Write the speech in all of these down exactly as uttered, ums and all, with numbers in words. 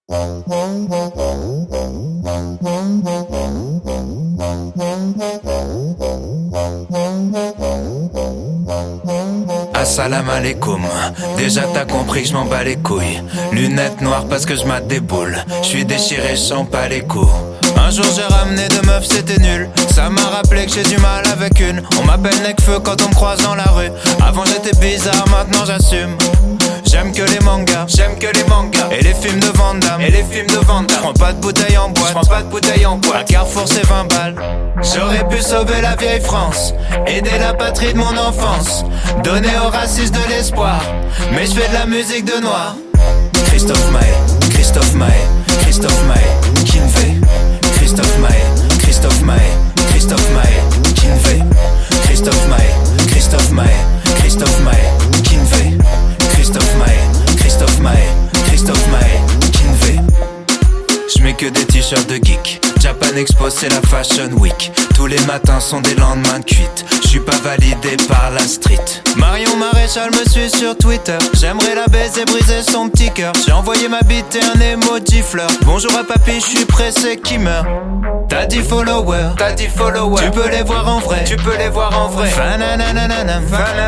Assalam alaikum. Déjà t'as compris que je m'en bats les couilles. Lunettes noires parce que je mate des boules. Je suis déchiré, je sens pas les coups. Un jour j'ai ramené deux meufs, c'était nul. Ça m'a rappelé que j'ai du mal avec une. On m'appelle Necfeu quand on me croise dans la rue. Avant j'étais bizarre, maintenant j'assume. J'aime que les mangas, j'aime que les mangas. Et les films de Van Damme, et les films de Van Damme. J'prends pas de bouteille en boîte, j'prends pas de bouteille en boîte. À Carrefour c'est vingt balles. J'aurais pu sauver la vieille France, aider la patrie de mon enfance, donner aux racistes de l'espoir. Mais je fais de la musique de noir. Christophe Maé, Christophe Maé, Christophe Maé, Kinvey. Christophe Maé, Christophe Maé, Christophe Maé, Kinvey. Christophe Maé, Christophe Maé, Christophe Maé, Kinvey. Christophe Maé, Christophe Maé, Christophe Maé, Kinvey. J'mets que des t-shirts de geek. Japan Expo c'est la Fashion Week. Tous les matins sont des lendemains de cuite. J'suis pas validé par la street. Marion Maréchal me suit sur Twitter. J'aimerais la baiser, briser son petit cœur. J'ai envoyé ma bite et un emoji fleur. Bonjour à papy, j'suis pressé qui meurt. T'as dit followers, t'as dit followers. Tu peux les voir en vrai, tu peux les voir en vrai. Fanananananam,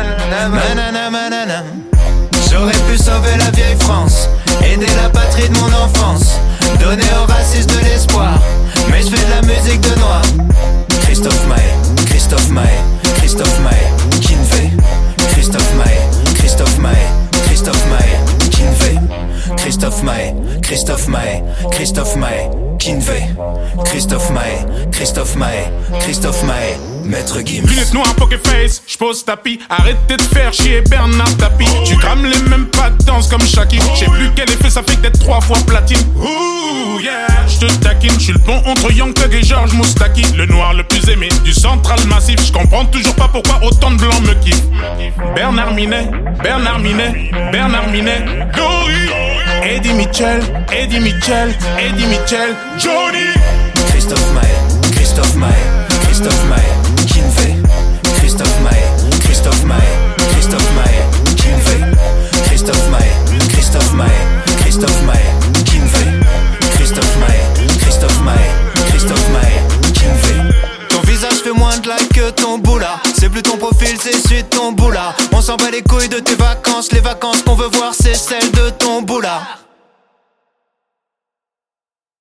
fanananananam. J'aurais pu sauver la vieille France, aider la patrie de mon enfance, donner aux racistes de l'espoir. Mais je fais de la musique de noir. Christophe Maé, Christophe Maé, Christophe Maé, Kinvey. Christophe Maé, Christophe Maé, Christophe Maé, Kinvey. Christophe Maé, Christophe Maé, Christophe Maé, Kinvey. Christophe Maé, Christophe Maé, Christophe Maé, Maître Gims. Lunettes noires, poker face, j'pose tapis. Arrêtez de faire chier Bernard Tapie. Tu crames les mêmes pas de danse comme Shaki. J'sais plus quel effet ça fait d'être trois fois platine. Ouh yeah, j'te taquine. J'suis le pont entre Young Thug et Georges Moustaki. Le noir le plus aimé du central massif. J'comprends toujours pas pourquoi autant de blancs me kiffent. Bernard Minet, Bernard Minet, Bernard Minet, Dory. Eddie Mitchell, Eddie Mitchell, Eddie Mitchell, Johnny. Christophe Maé, Christophe Maé, Christophe Maé, Kinvey. Christophe Maé, Christophe Maé, Christophe Maé, Kinvey. Christophe Maé, Christophe Maé, Christophe Maé, Kinvey. Christophe Maé, Christophe Maé, Christophe Maé, Kinvey. Ton visage fait moins de likes que ton boula. C'est plus ton profil, c'est celui de ton boula. On s'en bat les couilles de tes vacances, les vacances qu'on veut voir